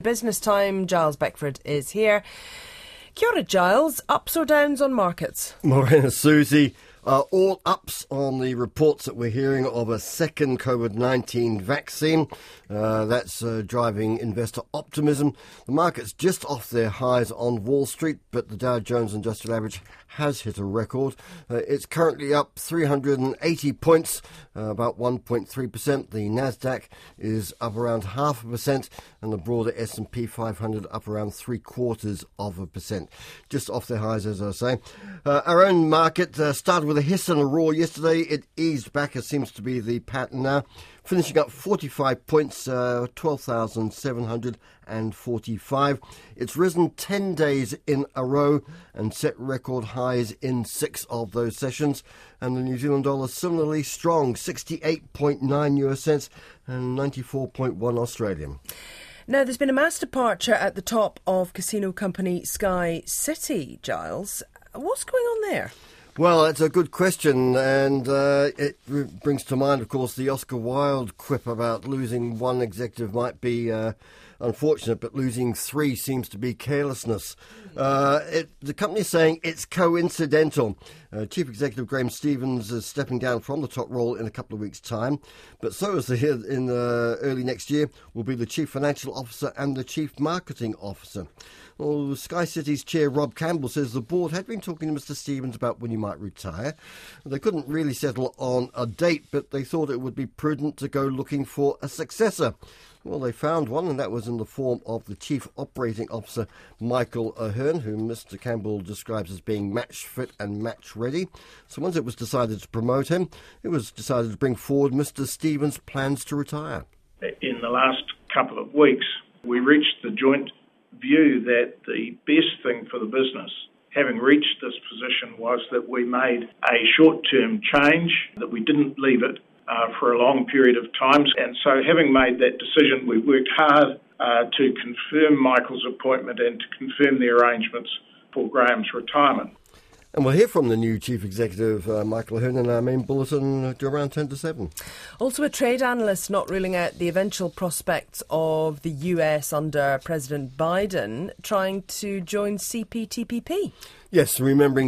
Business Time, Giles Beckford is here. Kia ora, Giles. Ups or downs on markets? Morena, Susie. All ups on the reports that we're hearing of a second COVID-19 vaccine. That's driving investor optimism. The market's just off their highs on Wall Street, but the Dow Jones Industrial Average has hit a record. It's currently up 380 points, about 1.3%. The Nasdaq is up around 0.5%, and the broader S&P 500 up around 0.75%. Just off their highs, as I say. Our own market started with a hiss and a roar yesterday. It eased back, as seems to be the pattern now, finishing up 45 points, 12,745. It's risen 10 days in a row and set record highs in 6 of those sessions. And the New Zealand dollar similarly strong, 68.9 US cents and 94.1 Australian. Now, there's been a mass departure at the top of casino company Sky City, Giles. What's going on there? Well, that's a good question, and it brings to mind, of course, the Oscar Wilde quip about losing one executive might be unfortunate, but losing 3 seems to be carelessness. The company's saying it's coincidental. Chief Executive Graham Stevens is stepping down from the top role in a couple of weeks' time, but so is in early next year will be the Chief Financial Officer and the Chief Marketing Officer. Well, Sky City's chair, Rob Campbell, says the board had been talking to Mr Stevens about when he might retire. They couldn't really settle on a date, but they thought it would be prudent to go looking for a successor. Well, they found one, and that was in the form of the Chief Operating Officer, Michael Ahern, whom Mr Campbell describes as being match fit and match ready. So once it was decided to promote him, it was decided to bring forward Mr Stevens' plans to retire. In the last couple of weeks, we reached the joint view that the best thing for the business, having reached this position, was that we made a short-term change, that we didn't leave it for a long period of time. And so having made that decision, we worked hard to confirm Michael's appointment and to confirm the arrangements for Graham's retirement. And we'll hear from the new Chief Executive, Michael Ahern, in our main bulletin around 10 to 7. Also, a trade analyst not ruling out the eventual prospects of the US under President Biden trying to join CPTPP. Yes, remembering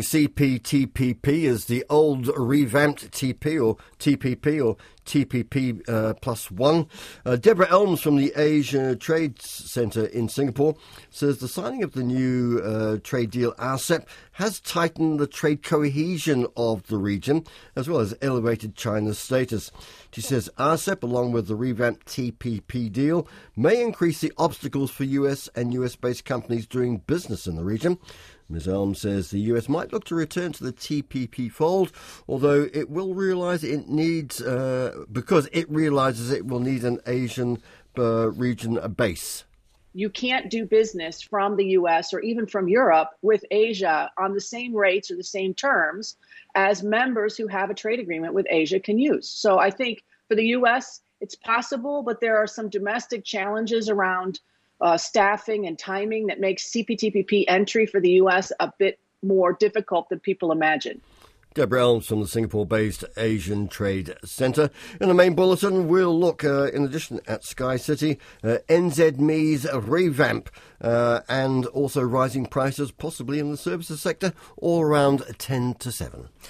CPTPP as the old revamped TP or TPP or TPP plus one. Deborah Elms from the Asia Trade Centre in Singapore says the signing of the new trade deal, RCEP, has tightened the trade cohesion of the region as well as elevated China's status. She says RCEP, along with the revamped TPP deal, may increase the obstacles for US and US-based companies doing business in the region. Ms. Elm says the US might look to return to the TPP fold, although it will realise it needs, because it realises it will need an Asian region base. You can't do business from the US or even from Europe with Asia on the same rates or the same terms as members who have a trade agreement with Asia can use. So I think for the US, it's possible, but there are some domestic challenges around staffing and timing that makes CPTPP entry for the U.S. a bit more difficult than people imagine. Deborah Elms from the Singapore-based Asian Trade Centre. In the main bulletin, we'll look, in addition at Sky City, NZME's revamp and also rising prices, possibly in the services sector, all around 10 to 7.